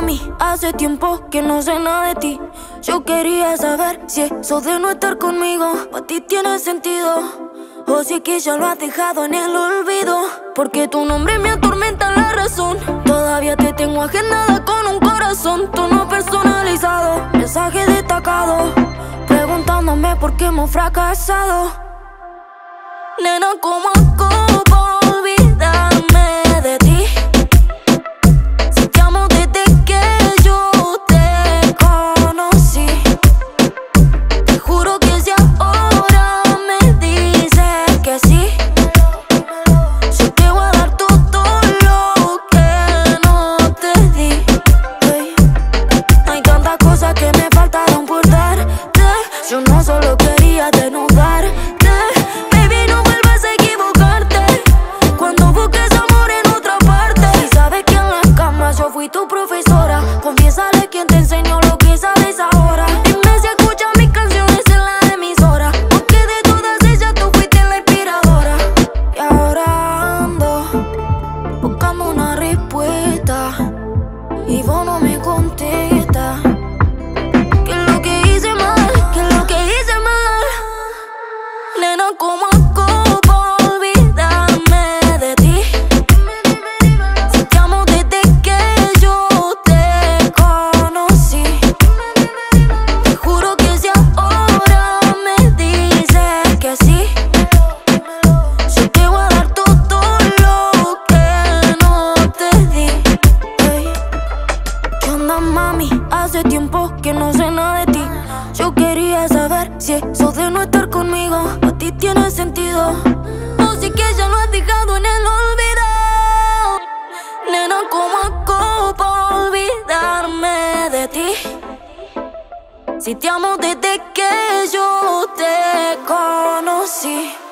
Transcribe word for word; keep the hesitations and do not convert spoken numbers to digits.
mami, hace tiempo que no sé nada de ti. Yo quería saber si eso de no estar conmigo para ti tiene sentido, o si es que ya lo has dejado en el olvido. Porque tu nombre me atormenta la razón. Todavía te tengo agendada con un corazón, tono personalizado, mensaje destacado, preguntándome por qué hemos fracasado. Nena, ¿cómo hago pa' olvidarme de ti? Si te amo desde que yo te conocí. Te juro que si ahora me dices que sí, yo te voy a dar todo lo que no te di. Hey. Hay tantas cosas que me faltaron por darte. Yo no solo quería desnudarte. Fui tu profesora, confiésale quién te enseñó lo que sabes ahora. Dime si escuchas mis canciones en la emisora, porque de todas ellas tú fuiste la inspiradora. Y ahora ando buscando una respuesta y vos no me contestas. ¿Qué es lo que hice mal? ¿Qué es lo que hice mal? Nena, ¿cómo hago pa' olvidarme de ti? Si te amo desde que hace tiempo que no sé nada de ti. Yo quería saber si eso de no estar conmigo a ti tiene sentido, o si que ya lo has dejado en el olvido. Nena, ¿cómo hago pa' olvidarme de ti? Si te amo desde que yo te conocí.